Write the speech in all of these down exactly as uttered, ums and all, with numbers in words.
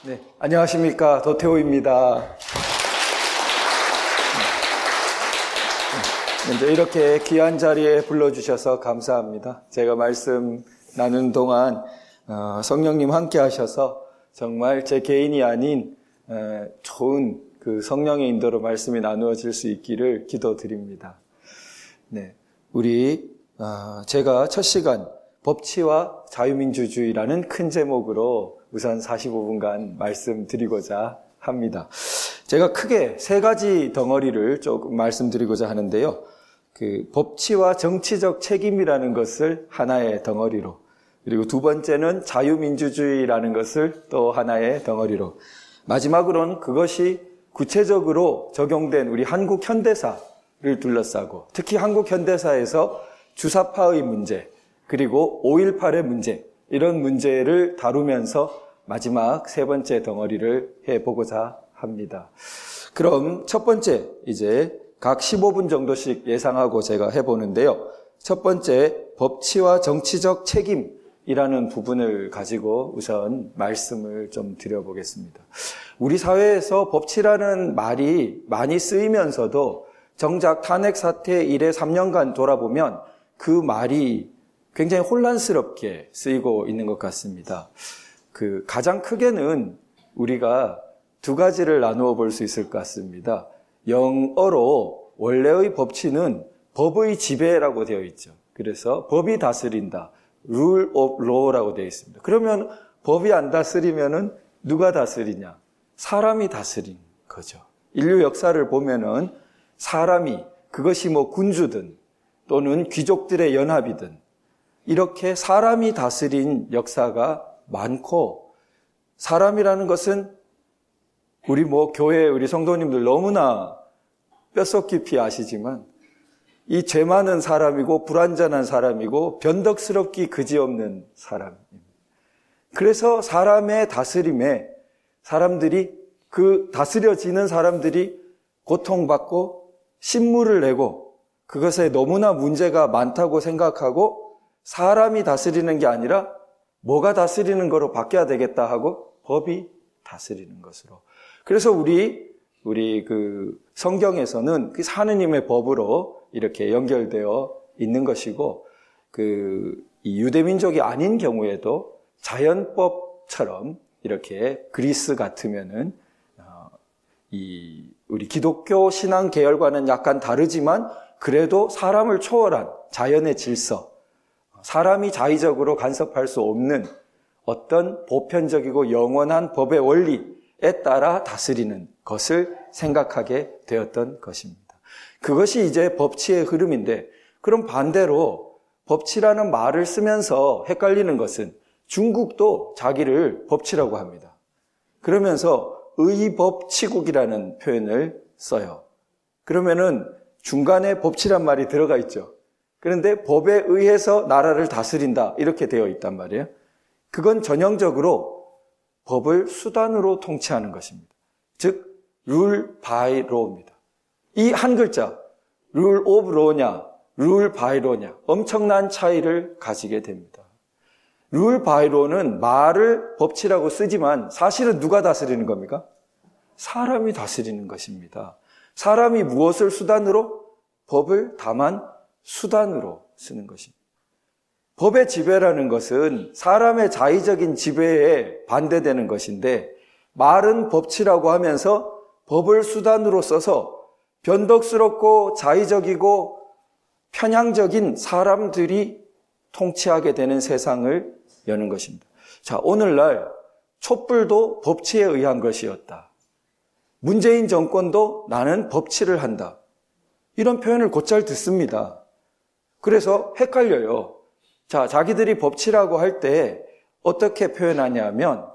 네, 안녕하십니까. 도태우입니다. 먼저 이렇게 귀한 자리에 불러주셔서 감사합니다. 제가 말씀 나누는 동안 어, 성령님 함께 하셔서 정말 제 개인이 아닌 에, 좋은 그 성령의 인도로 말씀이 나누어질 수 있기를 기도드립니다. 네, 우리 어, 제가 첫 시간 법치와 자유민주주의라는 큰 제목으로 우선 사십오 분간 말씀드리고자 합니다. 제가 크게 세 가지 덩어리를 조금 말씀드리고자 하는데요. 그 법치와 정치적 책임이라는 것을 하나의 덩어리로, 그리고 두 번째는 자유민주주의라는 것을 또 하나의 덩어리로, 마지막으로는 그것이 구체적으로 적용된 우리 한국 현대사를 둘러싸고, 특히 한국 현대사에서 주사파의 문제, 그리고 오일팔의 문제, 이런 문제를 다루면서 마지막 세 번째 덩어리를 해보고자 합니다. 그럼 첫 번째, 이제 각 십오 분 정도씩 예상하고 제가 해보는데요. 첫 번째, 법치와 정치적 책임이라는 부분을 가지고 우선 말씀을 좀 드려보겠습니다. 우리 사회에서 법치라는 말이 많이 쓰이면서도 정작 탄핵 사태 이래 삼 년간 돌아보면 그 말이 굉장히 혼란스럽게 쓰이고 있는 것 같습니다. 그 가장 크게는 우리가 두 가지를 나누어 볼 수 있을 것 같습니다. 영어로 원래의 법치는 법의 지배라고 되어 있죠. 그래서 법이 다스린다. rule of law라고 되어 있습니다. 그러면 법이 안 다스리면은 누가 다스리냐? 사람이 다스린 거죠. 인류 역사를 보면은 사람이, 그것이 뭐 군주든 또는 귀족들의 연합이든 이렇게 사람이 다스린 역사가 많고, 사람이라는 것은 우리 뭐 교회 우리 성도님들 너무나 뼛속 깊이 아시지만 이 죄 많은 사람이고 불완전한 사람이고 변덕스럽기 그지없는 사람입니다. 그래서 사람의 다스림에 사람들이, 그 다스려지는 사람들이 고통받고 신물을 내고 그것에 너무나 문제가 많다고 생각하고 사람이 다스리는 게 아니라 뭐가 다스리는 거로 바뀌어야 되겠다 하고 법이 다스리는 것으로. 그래서 우리 우리 그 성경에서는 그 하느님의 법으로 이렇게 연결되어 있는 것이고, 그 이 유대민족이 아닌 경우에도 자연법처럼 이렇게 그리스 같으면은 어, 이 우리 기독교 신앙 계열과는 약간 다르지만 그래도 사람을 초월한 자연의 질서, 사람이 자의적으로 간섭할 수 없는 어떤 보편적이고 영원한 법의 원리에 따라 다스리는 것을 생각하게 되었던 것입니다. 그것이 이제 법치의 흐름인데, 그럼 반대로 법치라는 말을 쓰면서 헷갈리는 것은 중국도 자기를 법치라고 합니다. 그러면서 의법치국이라는 표현을 써요. 그러면은 중간에 법치란 말이 들어가 있죠. 그런데 법에 의해서 나라를 다스린다 이렇게 되어 있단 말이에요. 그건 전형적으로 법을 수단으로 통치하는 것입니다. 즉 rule by law입니다. 이 한 글자 rule of law냐 rule by law냐 엄청난 차이를 가지게 됩니다. rule by law는 말을 법치라고 쓰지만 사실은 누가 다스리는 겁니까? 사람이 다스리는 것입니다. 사람이 무엇을 수단으로? 법을 다만 수단으로 쓰는 것입니다. 법의 지배라는 것은 사람의 자의적인 지배에 반대되는 것인데, 말은 법치라고 하면서 법을 수단으로 써서 변덕스럽고 자의적이고 편향적인 사람들이 통치하게 되는 세상을 여는 것입니다. 자, 오늘날 촛불도 법치에 의한 것이었다. 문재인 정권도 나는 법치를 한다. 이런 표현을 곧잘 듣습니다. 그래서 헷갈려요. 자, 자기들이 법치라고 할 때 어떻게 표현하냐면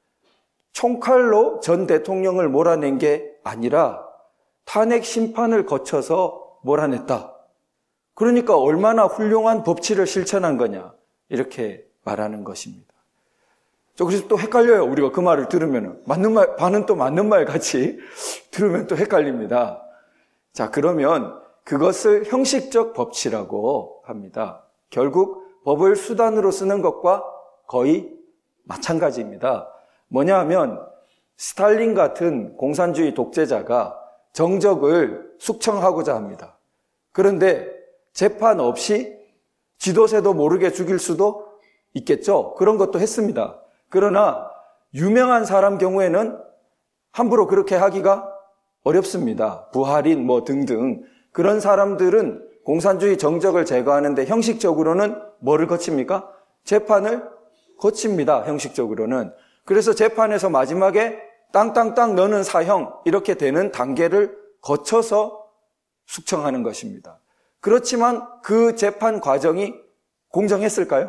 총칼로 전 대통령을 몰아낸 게 아니라 탄핵 심판을 거쳐서 몰아냈다. 그러니까 얼마나 훌륭한 법치를 실천한 거냐 이렇게 말하는 것입니다. 저 그래서 또 헷갈려요. 우리가 그 말을 들으면 맞는 말, 반은 또 맞는 말 같이 들으면 또 헷갈립니다. 자, 그러면 그것을 형식적 법치라고 합니다. 결국 법을 수단으로 쓰는 것과 거의 마찬가지입니다. 뭐냐 하면 스탈린 같은 공산주의 독재자가 정적을 숙청하고자 합니다. 그런데 재판 없이 지도새도 모르게 죽일 수도 있겠죠. 그런 것도 했습니다. 그러나 유명한 사람 경우에는 함부로 그렇게 하기가 어렵습니다. 부하린 뭐 등등 그런 사람들은 공산주의 정적을 제거하는데 형식적으로는 뭐를 거칩니까? 재판을 거칩니다. 형식적으로는. 그래서 재판에서 마지막에 땅땅땅 너는 사형 이렇게 되는 단계를 거쳐서 숙청하는 것입니다. 그렇지만 그 재판 과정이 공정했을까요?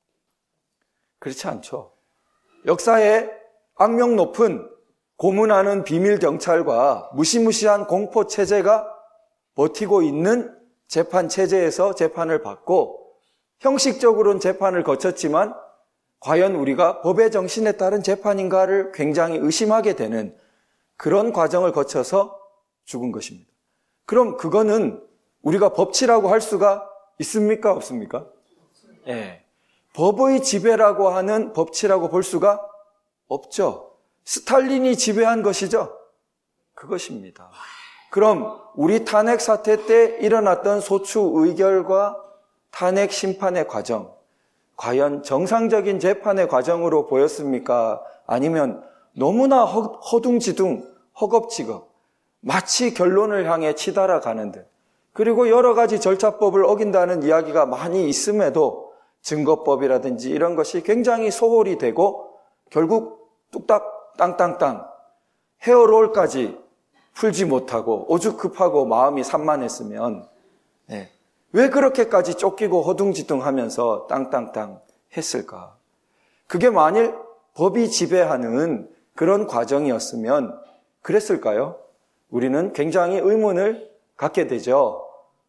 그렇지 않죠. 역사에 악명 높은 고문하는 비밀 경찰과 무시무시한 공포 체제가 버티고 있는 재판 체제에서 재판을 받고 형식적으로는 재판을 거쳤지만 과연 우리가 법의 정신에 따른 재판인가를 굉장히 의심하게 되는 그런 과정을 거쳐서 죽은 것입니다. 그럼 그거는 우리가 법치라고 할 수가 있습니까? 없습니까? 예. 네. 법의 지배라고 하는 법치라고 볼 수가 없죠. 스탈린이 지배한 것이죠. 그것입니다. 그럼 우리 탄핵 사태 때 일어났던 소추 의결과 탄핵 심판의 과정, 과연 정상적인 재판의 과정으로 보였습니까? 아니면 너무나 허둥지둥, 허겁지겁, 마치 결론을 향해 치달아 가는 듯, 그리고 여러 가지 절차법을 어긴다는 이야기가 많이 있음에도 증거법이라든지 이런 것이 굉장히 소홀히 되고 결국 뚝딱 땅땅땅 헤어롤까지 풀지 못하고 오죽급하고 마음이 산만했으면 네. 왜 그렇게까지 쫓기고 허둥지둥하면서 땅땅땅 했을까? 그게 만일 법이 지배하는 그런 과정이었으면 그랬을까요? 우리는 굉장히 의문을 갖게 되죠.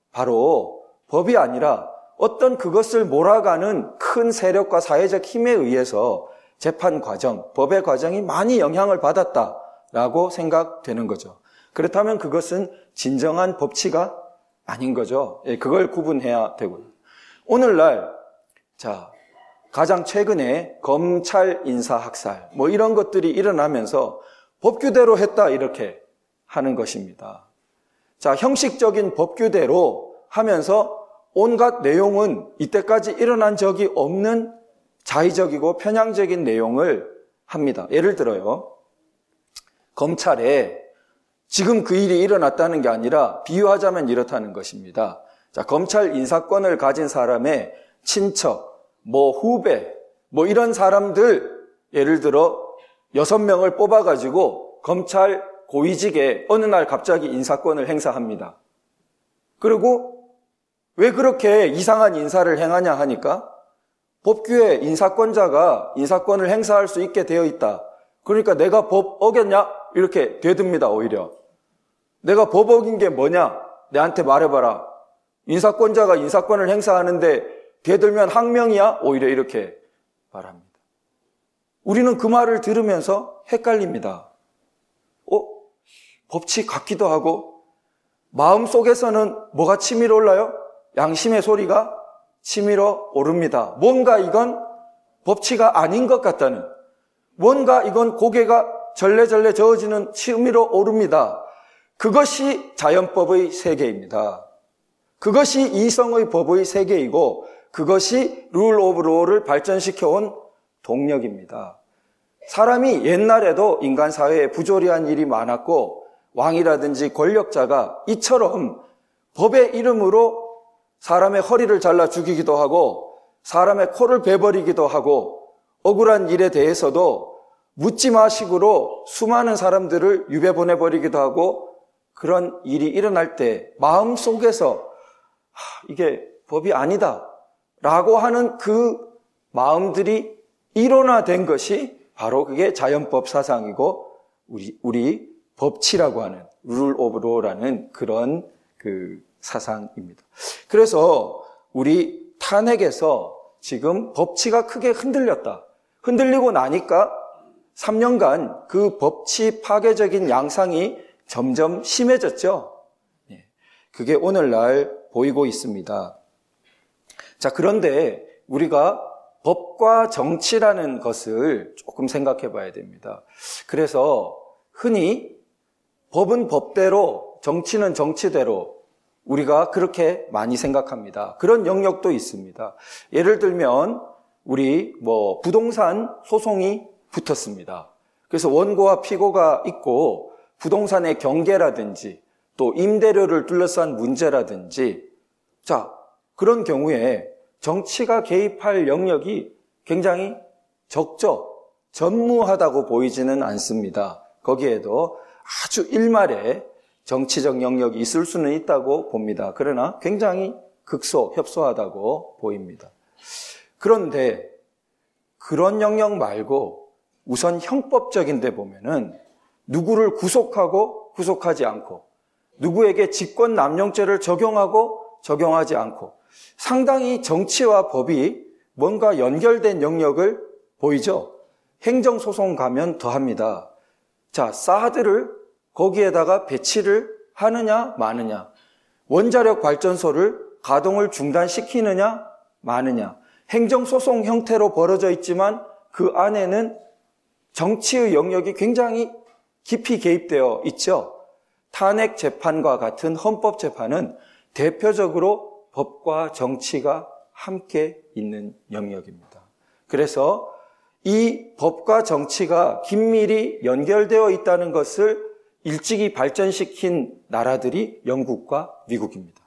바로 법이 아니라 어떤 그것을 몰아가는 큰 세력과 사회적 힘에 의해서 재판 과정, 법의 과정이 많이 영향을 받았다라고 생각되는 거죠. 그렇다면 그것은 진정한 법치가 아닌 거죠. 그걸 구분해야 되고요. 오늘날 자 가장 최근에 검찰 인사 학살 뭐 이런 것들이 일어나면서 법규대로 했다 이렇게 하는 것입니다. 자 형식적인 법규대로 하면서 온갖 내용은 이때까지 일어난 적이 없는 자의적이고 편향적인 내용을 합니다. 예를 들어요. 검찰에 지금 그 일이 일어났다는 게 아니라 비유하자면 이렇다는 것입니다. 자, 검찰 인사권을 가진 사람의 친척, 뭐 후배, 뭐 이런 사람들 예를 들어 여섯 명을 뽑아가지고 검찰 고위직에 어느 날 갑자기 인사권을 행사합니다. 그리고 왜 그렇게 이상한 인사를 행하냐 하니까 법규에 인사권자가 인사권을 행사할 수 있게 되어 있다. 그러니까 내가 법 어겼냐? 이렇게 되듭니다, 오히려. 내가 법 어긴 게 뭐냐? 내한테 말해봐라. 인사권자가 인사권을 행사하는데 되들면 항명이야? 오히려 이렇게 말합니다. 우리는 그 말을 들으면서 헷갈립니다. 어? 법치 같기도 하고 마음속에서는 뭐가 치밀어 올라요? 양심의 소리가 치밀어 오릅니다. 뭔가 이건 법치가 아닌 것 같다는, 뭔가 이건 고개가 절레절레 저어지는 치밀어 오릅니다. 그것이 자연법의 세계입니다. 그것이 이성의 법의 세계이고 그것이 룰 오브 로를 발전시켜온 동력입니다. 사람이 옛날에도 인간 사회에 부조리한 일이 많았고 왕이라든지 권력자가 이처럼 법의 이름으로 사람의 허리를 잘라 죽이기도 하고 사람의 코를 베버리기도 하고 억울한 일에 대해서도 묻지 마식으로 수많은 사람들을 유배 보내버리기도 하고 그런 일이 일어날 때 마음속에서 이게 법이 아니다 라고 하는 그 마음들이 일원화된 것이 바로 그게 자연법 사상이고 우리, 우리 법치라고 하는 룰 오브 로라는 그런 그 사상입니다. 그래서 우리 탄핵에서 지금 법치가 크게 흔들렸다. 흔들리고 나니까 삼 년간 그 법치 파괴적인 양상이 점점 심해졌죠. 그게 오늘날 보이고 있습니다. 자, 그런데 우리가 법과 정치라는 것을 조금 생각해 봐야 됩니다. 그래서 흔히 법은 법대로, 정치는 정치대로 우리가 그렇게 많이 생각합니다. 그런 영역도 있습니다. 예를 들면 우리 뭐 부동산 소송이 붙었습니다. 그래서 원고와 피고가 있고 부동산의 경계라든지 또 임대료를 둘러싼 문제라든지 자, 그런 경우에 정치가 개입할 영역이 굉장히 적죠. 전무하다고 보이지는 않습니다. 거기에도 아주 일말의 정치적 영역이 있을 수는 있다고 봅니다. 그러나 굉장히 극소, 협소하다고 보입니다. 그런데 그런 영역 말고 우선 형법적인 데 보면은 누구를 구속하고 구속하지 않고 누구에게 직권남용죄를 적용하고 적용하지 않고 상당히 정치와 법이 뭔가 연결된 영역을 보이죠. 행정소송 가면 더합니다. 자, 사드를 거기에다가 배치를 하느냐 마느냐, 원자력 발전소를 가동을 중단시키느냐 마느냐, 행정소송 형태로 벌어져 있지만 그 안에는 정치의 영역이 굉장히 깊이 개입되어 있죠. 탄핵 재판과 같은 헌법 재판은 대표적으로 법과 정치가 함께 있는 영역입니다. 그래서 이 법과 정치가 긴밀히 연결되어 있다는 것을 일찍이 발전시킨 나라들이 영국과 미국입니다.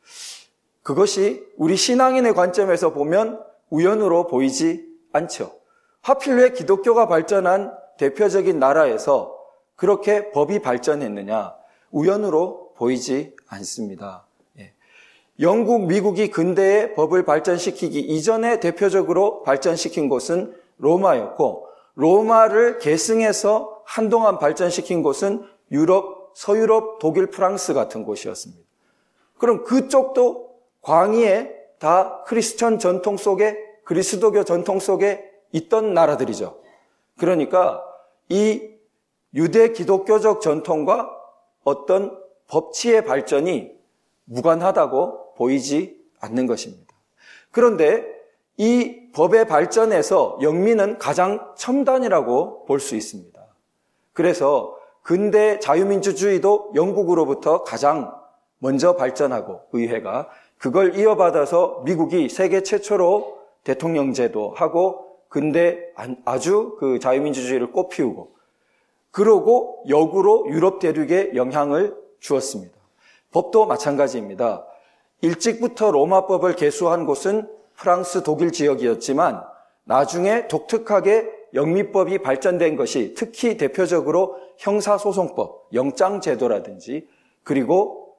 그것이 우리 신앙인의 관점에서 보면 우연으로 보이지 않죠. 하필 왜 기독교가 발전한 대표적인 나라에서 그렇게 법이 발전했느냐? 우연으로 보이지 않습니다. 예. 영국, 미국이 근대에 법을 발전시키기 이전에 대표적으로 발전시킨 곳은 로마였고, 로마를 계승해서 한동안 발전시킨 곳은 유럽, 서유럽, 독일, 프랑스 같은 곳이었습니다. 그럼 그쪽도 광의에 다 크리스천 전통 속에, 그리스도교 전통 속에 있던 나라들이죠. 그러니까 이 유대 기독교적 전통과 어떤 법치의 발전이 무관하다고 보이지 않는 것입니다. 그런데 이 법의 발전에서 영미는 가장 첨단이라고 볼 수 있습니다. 그래서 근대 자유민주주의도 영국으로부터 가장 먼저 발전하고 의회가 그걸 이어받아서 미국이 세계 최초로 대통령제도 하고 근대 아주 그 자유민주주의를 꽃피우고 그러고 역으로 유럽 대륙에 영향을 주었습니다. 법도 마찬가지입니다. 일찍부터 로마법을 개수한 곳은 프랑스, 독일 지역이었지만 나중에 독특하게 영미법이 발전된 것이 특히 대표적으로 형사소송법, 영장제도라든지 그리고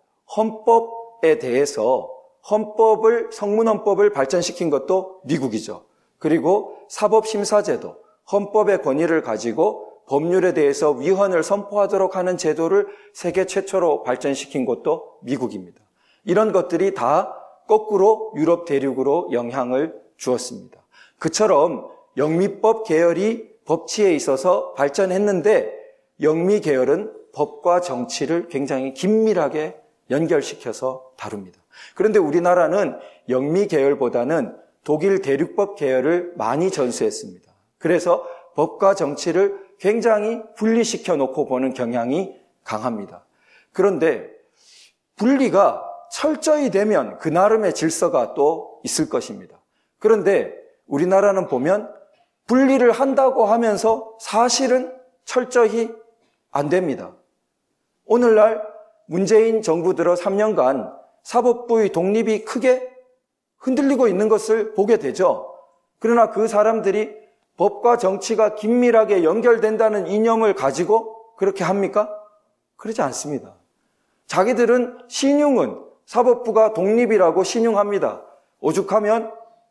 헌법에 대해서 헌법을, 성문헌법을 발전시킨 것도 미국이죠. 그리고 사법심사제도, 헌법의 권위를 가지고 법률에 대해서 위헌을 선포하도록 하는 제도를 세계 최초로 발전시킨 것도 미국입니다. 이런 것들이 다 거꾸로 유럽 대륙으로 영향을 주었습니다. 그처럼 영미법 계열이 법치에 있어서 발전했는데 영미 계열은 법과 정치를 굉장히 긴밀하게 연결시켜서 다룹니다. 그런데 우리나라는 영미 계열보다는 독일 대륙법 계열을 많이 전수했습니다. 그래서 법과 정치를 굉장히 분리시켜 놓고 보는 경향이 강합니다. 그런데 분리가 철저히 되면 그 나름의 질서가 또 있을 것입니다. 그런데 우리나라는 보면 분리를 한다고 하면서 사실은 철저히 안 됩니다. 오늘날 문재인 정부 들어 삼 년간 사법부의 독립이 크게 흔들리고 있는 것을 보게 되죠. 그러나 그 사람들이 법과 정치가 긴밀하게 연결된다는 이념을 가지고 그렇게 합니까? 그러지 않습니다. 자기들은 신용은 사법부가 독립이라고 신용합니다. 오죽하면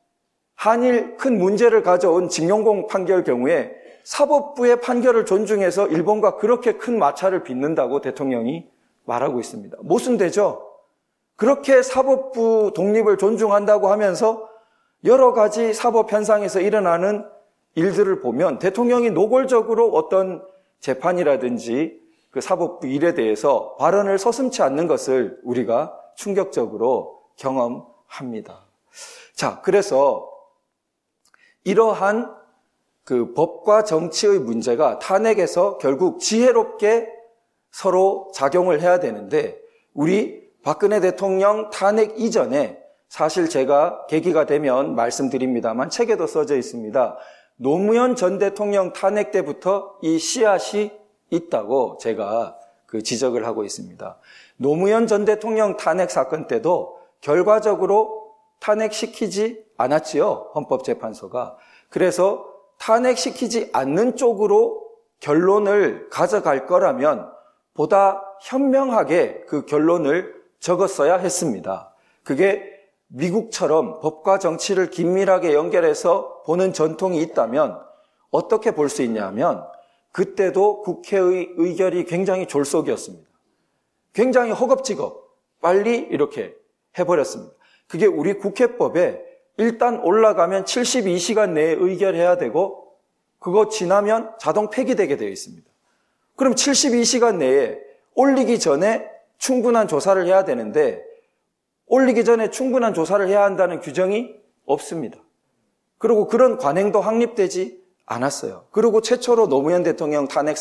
한일 큰 문제를 가져온 징용공 판결 경우에 사법부의 판결을 존중해서 일본과 그렇게 큰 마찰을 빚는다고 대통령이 말하고 있습니다. 모순되죠? 그렇게 사법부 독립을 존중한다고 하면서 여러 가지 사법 현상에서 일어나는 일들을 보면 대통령이 노골적으로 어떤 재판이라든지 그 사법부 일에 대해서 발언을 서슴지 않는 것을 우리가 충격적으로 경험합니다. 자, 그래서 이러한 그 법과 정치의 문제가 탄핵에서 결국 지혜롭게 서로 작용을 해야 되는데, 우리 박근혜 대통령 탄핵 이전에 사실 제가 계기가 되면 말씀드립니다만 책에도 써져 있습니다. 노무현 전 대통령 탄핵 때부터 이 씨앗이 있다고 제가 그 지적을 하고 있습니다. 노무현 전 대통령 탄핵 사건 때도 결과적으로 탄핵시키지 않았지요, 헌법재판소가. 그래서 탄핵시키지 않는 쪽으로 결론을 가져갈 거라면 보다 현명하게 그 결론을 적었어야 했습니다. 그게 미국처럼 법과 정치를 긴밀하게 연결해서 보는 전통이 있다면 어떻게 볼 수 있냐면, 그때도 국회의 의결이 굉장히 졸속이었습니다. 굉장히 허겁지겁 빨리 이렇게 해버렸습니다. 그게 우리 국회법에 일단 올라가면 칠십이 시간 내에 의결해야 되고, 그거 지나면 자동 폐기되게 되어 있습니다. 그럼 칠십이 시간 내에 올리기 전에 충분한 조사를 해야 되는데, 올리기 전에 충분한 조사를 해야 한다는 규정이 없습니다. 그리고 그런 관행도 확립되지 않았어요. 그리고 최초로 노무현 대통령 탄핵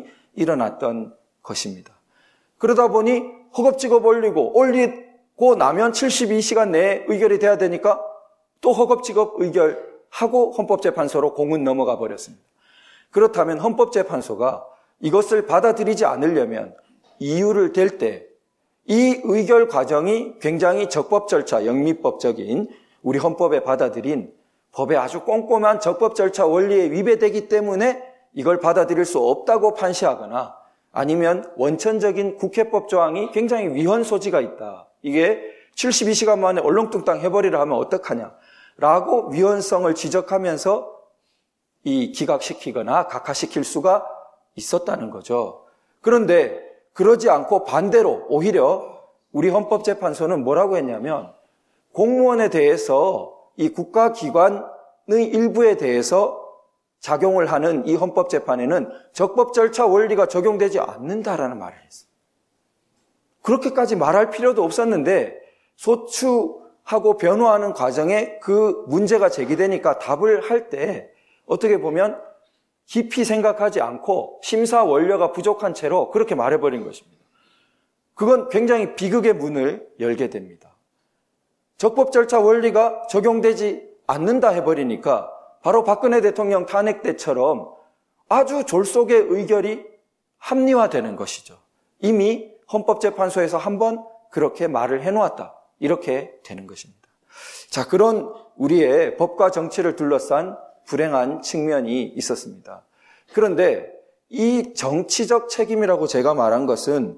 사건이 일어났던 것입니다. 그러다 보니 허겁지겁 올리고, 올리고 나면 칠십이 시간 내에 의결이 돼야 되니까 또 허겁지겁 의결하고 헌법재판소로 공은 넘어가 버렸습니다. 그렇다면 헌법재판소가 이것을 받아들이지 않으려면 이유를 댈 때 이 의결 과정이 굉장히 적법 절차, 영미법적인 우리 헌법에 받아들인 법의 아주 꼼꼼한 적법 절차 원리에 위배되기 때문에 이걸 받아들일 수 없다고 판시하거나, 아니면 원천적인 국회법 조항이 굉장히 위헌 소지가 있다, 이게 칠십이 시간 만에 얼렁뚱땅 해버리라 하면 어떡하냐 라고 위헌성을 지적하면서 이 기각시키거나 각하시킬 수가 있었다는 거죠. 그런데 그러지 않고 반대로 오히려 우리 헌법재판소는 뭐라고 했냐면, 공무원에 대해서 이 국가기관의 일부에 대해서 작용을 하는 이 헌법재판에는 적법 절차 원리가 적용되지 않는다라는 말을 했어요. 그렇게까지 말할 필요도 없었는데 소추하고 변호하는 과정에 그 문제가 제기되니까 답을 할 때 어떻게 보면 깊이 생각하지 않고 심사 원료가 부족한 채로 그렇게 말해버린 것입니다. 그건 굉장히 비극의 문을 열게 됩니다. 적법 절차 원리가 적용되지 않는다 해버리니까 바로 박근혜 대통령 탄핵 때처럼 아주 졸속의 의결이 합리화되는 것이죠. 이미 헌법재판소에서 한번 그렇게 말을 해놓았다, 이렇게 되는 것입니다. 자, 그런 우리의 법과 정치를 둘러싼 불행한 측면이 있었습니다. 그런데 이 정치적 책임이라고 제가 말한 것은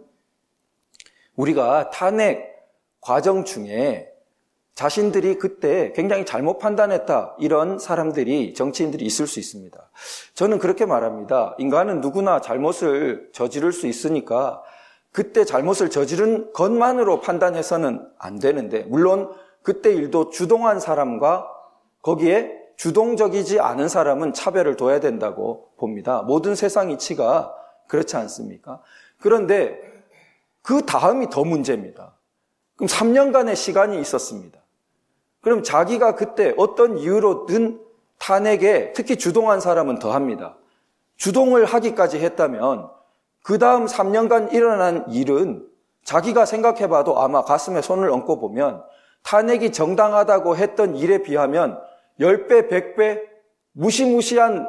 우리가 탄핵 과정 중에 자신들이 그때 굉장히 잘못 판단했다, 이런 사람들이, 정치인들이 있을 수 있습니다. 저는 그렇게 말합니다. 인간은 누구나 잘못을 저지를 수 있으니까 그때 잘못을 저지른 것만으로 판단해서는 안 되는데, 물론 그때 일도 주동한 사람과 거기에 주동적이지 않은 사람은 차별을 둬야 된다고 봅니다. 모든 세상 이치가 그렇지 않습니까? 그런데 그 다음이 더 문제입니다. 그럼 삼 년간의 시간이 있었습니다. 그럼 자기가 그때 어떤 이유로든 탄핵에 특히 주동한 사람은 더합니다. 주동을 하기까지 했다면 그 다음 삼 년간 일어난 일은 자기가 생각해봐도 아마 가슴에 손을 얹고 보면 탄핵이 정당하다고 했던 일에 비하면 십 배, 백 배 무시무시한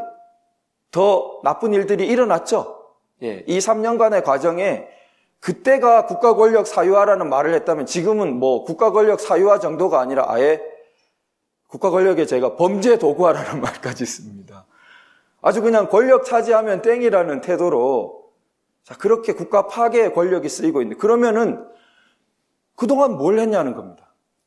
더 나쁜 일들이 일어났죠. 예, 이 삼 년간의 과정에 그때가 국가 권력 사유화라는 말을 했다면 지금은 뭐 국가 권력 사유화 정도가 아니라 아예 국가 권력에 제가 범죄 도구화라는 말까지 씁니다. 아주 그냥 권력 차지하면 땡이라는 태도로 자, 그렇게 국가 파괴의 권력이 쓰이고 있는데, 그러면은 그동안 뭘 했냐는 겁니다.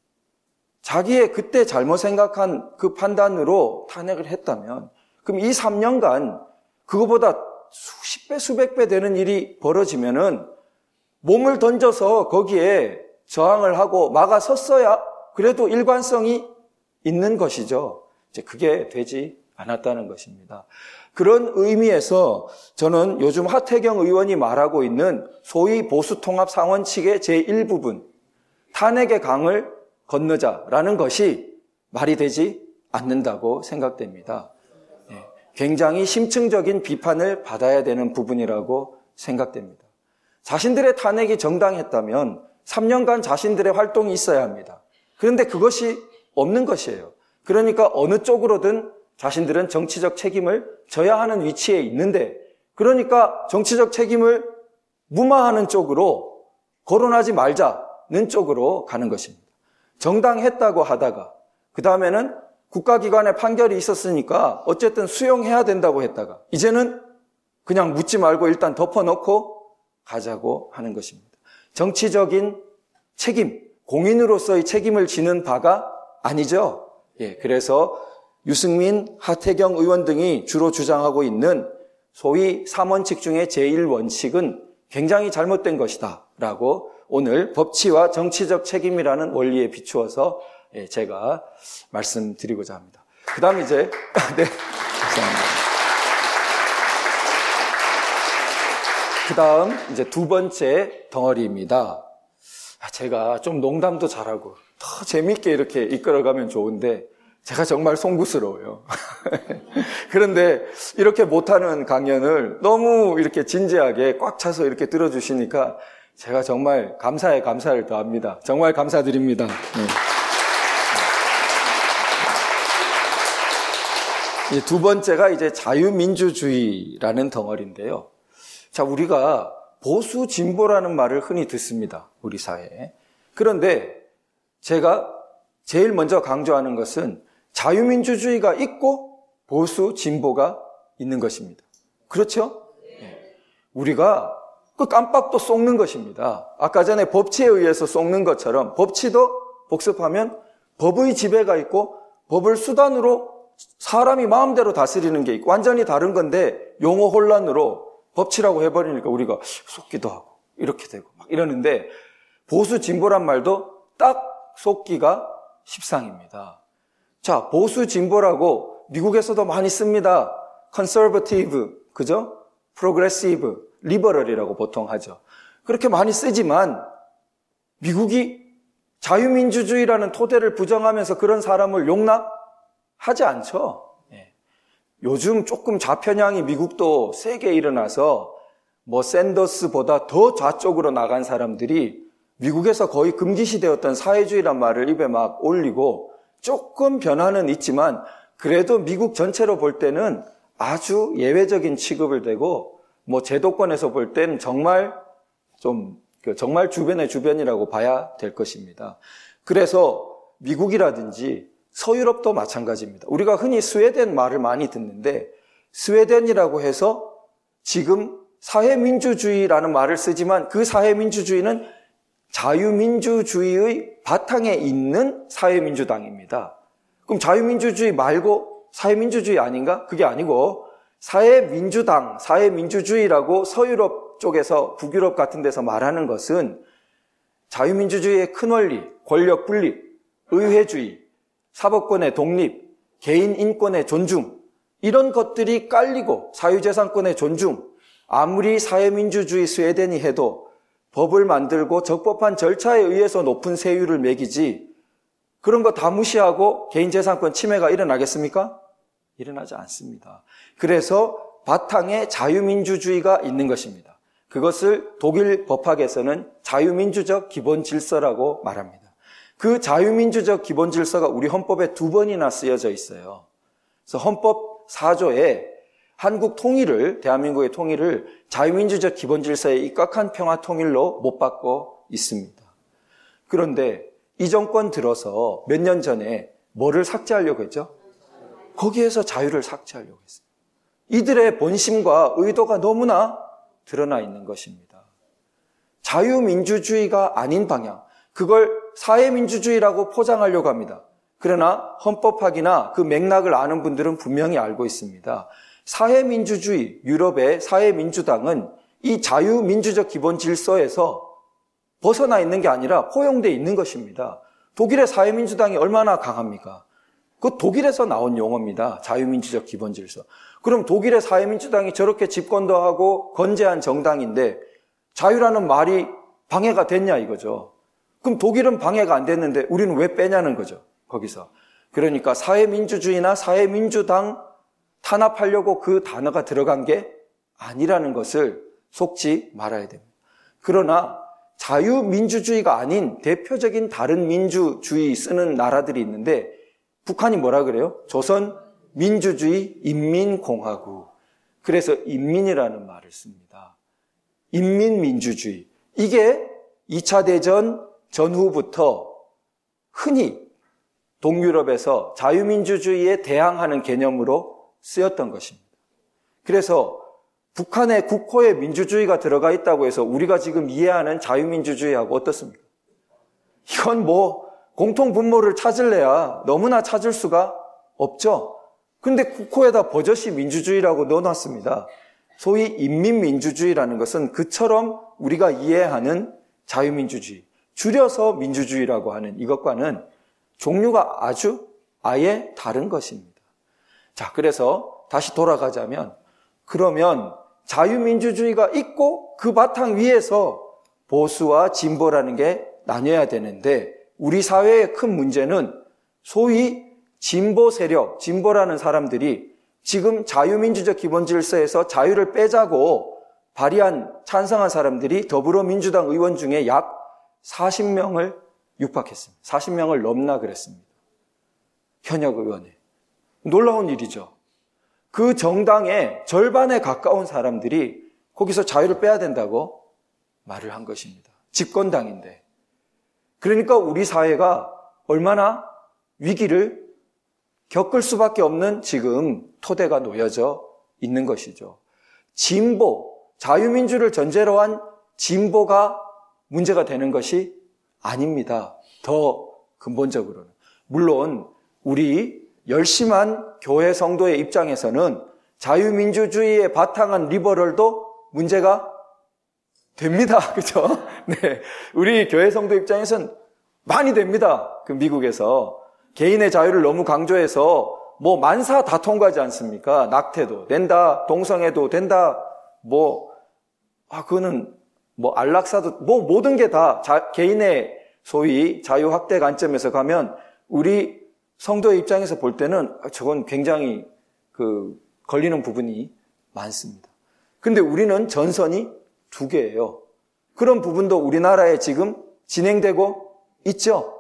자기의 그때 잘못 생각한 그 판단으로 탄핵을 했다면, 그럼 이 삼 년간 그거보다 수십 배, 수백 배 되는 일이 벌어지면은 몸을 던져서 거기에 저항을 하고 막아섰어야 그래도 일관성이 있는 것이죠. 이제 그게 되지 않았다는 것입니다. 그런 의미에서 저는 요즘 하태경 의원이 말하고 있는 소위 보수통합상원 측의 제일 부분, 탄핵의 강을 건너자라는 것이 말이 되지 않는다고 생각됩니다. 예, 굉장히 심층적인 비판을 받아야 되는 부분이라고 생각됩니다. 자신들의 탄핵이 정당했다면 삼 년간 자신들의 활동이 있어야 합니다. 그런데 그것이 없는 것이에요. 그러니까 어느 쪽으로든 자신들은 정치적 책임을 져야 하는 위치에 있는데, 그러니까 정치적 책임을 무마하는 쪽으로, 거론하지 말자는 쪽으로 가는 것입니다. 정당했다고 하다가 그 다음에는 국가기관의 판결이 있었으니까 어쨌든 수용해야 된다고 했다가 이제는 그냥 묻지 말고 일단 덮어놓고 가자고 하는 것입니다. 정치적인 책임, 공인으로서의 책임을 지는 바가 아니죠. 예, 그래서 유승민, 하태경 의원 등이 주로 주장하고 있는 소위 삼 원칙 중에 제일 원칙은 굉장히 잘못된 것이다 라고 오늘 법치와 정치적 책임이라는 원리에 비추어서 제가 말씀드리고자 합니다. 그 다음 이제 네, 감사합니다. 그 다음 이제 두 번째 덩어리입니다. 제가 좀 농담도 잘하고 더 재밌게 이렇게 이끌어가면 좋은데 제가 정말 송구스러워요. 그런데 이렇게 못하는 강연을 너무 이렇게 진지하게 꽉 차서 이렇게 들어주시니까 제가 정말 감사에 감사를 더합니다. 정말 감사드립니다. 네. 이 두 번째가 이제 자유민주주의라는 덩어리인데요. 자, 우리가 보수 진보라는 말을 흔히 듣습니다. 우리 사회에. 그런데 제가 제일 먼저 강조하는 것은 자유민주주의가 있고 보수 진보가 있는 것입니다. 그렇죠? 네. 우리가 그 깜빡도 속는 것입니다. 아까 전에 법치에 의해서 속는 것처럼 법치도 복습하면 법의 지배가 있고 법을 수단으로 사람이 마음대로 다스리는 게 있고 완전히 다른 건데 용어 혼란으로 법치라고 해버리니까 우리가 속기도 하고 이렇게 되고 막 이러는데 보수 진보란 말도 딱 속기가 십상입니다. 자, 보수 진보라고 미국에서도 많이 씁니다. conservative, 그죠? progressive, liberal이라고 보통 하죠. 그렇게 많이 쓰지만 미국이 자유민주주의라는 토대를 부정하면서 그런 사람을 용납하지 않죠. 예. 요즘 조금 좌편향이 미국도 세게 일어나서 뭐 샌더스보다 더 좌쪽으로 나간 사람들이 미국에서 거의 금기시되었던 사회주의란 말을 입에 막 올리고 조금 변화는 있지만 그래도 미국 전체로 볼 때는 아주 예외적인 취급을 대고 뭐 제도권에서 볼 때는 정말 좀 정말 주변의 주변이라고 봐야 될 것입니다. 그래서 미국이라든지 서유럽도 마찬가지입니다. 우리가 흔히 스웨덴 말을 많이 듣는데 스웨덴이라고 해서 지금 사회민주주의라는 말을 쓰지만 그 사회민주주의는 자유민주주의의 바탕에 있는 사회민주당입니다. 그럼 자유민주주의 말고 사회민주주의 아닌가? 그게 아니고 사회민주당, 사회민주주의라고 서유럽 쪽에서 북유럽 같은 데서 말하는 것은 자유민주주의의 큰 원리, 권력 분립, 의회주의, 사법권의 독립, 개인 인권의 존중 이런 것들이 깔리고 사유재산권의 존중 아무리 사회민주주의 스웨덴이 해도 법을 만들고 적법한 절차에 의해서 높은 세율을 매기지 그런 거 다 무시하고 개인재산권 침해가 일어나겠습니까? 일어나지 않습니다. 그래서 바탕에 자유민주주의가 있는 것입니다. 그것을 독일 법학에서는 자유민주적 기본질서라고 말합니다. 그 자유민주적 기본질서가 우리 헌법에 두 번이나 쓰여져 있어요. 그래서 헌법 사 조에 한국 통일을, 대한민국의 통일을 자유민주적 기본질서에 입각한 평화통일로 못 받고 있습니다. 그런데 이 정권 들어서 몇 년 전에 뭐를 삭제하려고 했죠? 거기에서 자유를 삭제하려고 했어요. 이들의 본심과 의도가 너무나 드러나 있는 것입니다. 자유민주주의가 아닌 방향, 그걸 사회민주주의라고 포장하려고 합니다. 그러나 헌법학이나 그 맥락을 아는 분들은 분명히 알고 있습니다. 사회민주주의, 유럽의 사회민주당은 이 자유민주적 기본 질서에서 벗어나 있는 게 아니라 포용되어 있는 것입니다. 독일의 사회민주당이 얼마나 강합니까? 그 독일에서 나온 용어입니다. 자유민주적 기본 질서. 그럼 독일의 사회민주당이 저렇게 집권도 하고 건재한 정당인데 자유라는 말이 방해가 됐냐 이거죠. 그럼 독일은 방해가 안 됐는데 우리는 왜 빼냐는 거죠. 거기서. 그러니까 사회민주주의나 사회민주당 탄압하려고 그 단어가 들어간 게 아니라는 것을 속지 말아야 됩니다. 그러나 자유민주주의가 아닌 대표적인 다른 민주주의 쓰는 나라들이 있는데 북한이 뭐라 그래요? 조선민주주의 인민공화국. 그래서 인민이라는 말을 씁니다. 인민민주주의. 이게 이 차 대전 전후부터 흔히 동유럽에서 자유민주주의에 대항하는 개념으로 쓰였던 것입니다. 그래서 북한의 국호에 민주주의가 들어가 있다고 해서 우리가 지금 이해하는 자유민주주의하고 어떻습니까? 이건 뭐 공통분모를 찾을래야 너무나 찾을 수가 없죠. 그런데 국호에다 버젓이 민주주의라고 넣어놨습니다. 소위 인민민주주의라는 것은 그처럼 우리가 이해하는 자유민주주의, 줄여서 민주주의라고 하는 이것과는 종류가 아주 아예 다른 것입니다. 자, 그래서 다시 돌아가자면 그러면 자유민주주의가 있고 그 바탕 위에서 보수와 진보라는 게 나뉘어야 되는데 우리 사회의 큰 문제는 소위 진보 세력, 진보라는 사람들이 지금 자유민주적 기본질서에서 자유를 빼자고 발의한, 찬성한 사람들이 더불어민주당 의원 중에 약 사십 명을 육박했습니다. 사십 명을 넘나 그랬습니다. 현역 의원에. 놀라운 일이죠. 그 정당의 절반에 가까운 사람들이 거기서 자유를 빼야 된다고 말을 한 것입니다. 집권당인데. 그러니까 우리 사회가 얼마나 위기를 겪을 수밖에 없는 지금 토대가 놓여져 있는 것이죠. 진보, 자유민주를 전제로 한 진보가 문제가 되는 것이 아닙니다. 더 근본적으로는. 물론 우리 열심한 교회 성도의 입장에서는 자유민주주의에 바탕한 리버럴도 문제가 됩니다. 그렇죠? 네. 우리 교회 성도 입장에서는 많이 됩니다. 그 미국에서 개인의 자유를 너무 강조해서 뭐 만사 다 통과하지 않습니까? 낙태도 된다, 동성애도 된다, 뭐 아 그거는 뭐 안락사도 뭐 모든 게 다 개인의 소위 자유 확대 관점에서 가면 우리 성도의 입장에서 볼 때는 저건 굉장히 그 걸리는 부분이 많습니다. 근데 우리는 전선이 두 개예요. 그런 부분도 우리나라에 지금 진행되고 있죠.